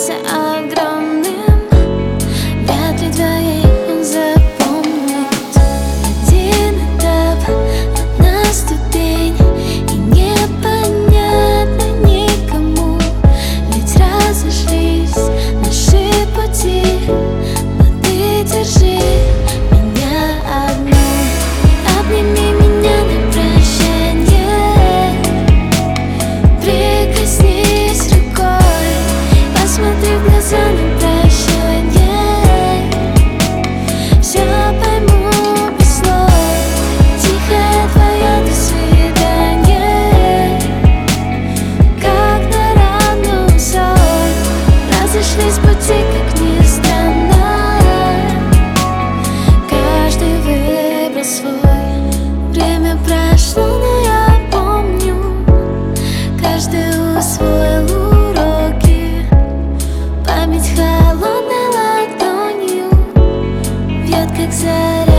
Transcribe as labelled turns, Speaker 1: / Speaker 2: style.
Speaker 1: казался огромным. Вряд ли двоих он запомнит. Один этап, одна ступень, и непонятно никому. Ведь разошлись наши пути, но ты держи меня одну. Обними меня на прощанье, прикоснись рукой, посмотри в глаза на прощанье. Все пойму без слов, тихое твое до свидания. Как на равную сон разошлись пути, как ни странно. Каждый выбрал свой. Время прошло, но я помню. Каждый усвоил уроки. Память холодной ладонью бьет, как заря.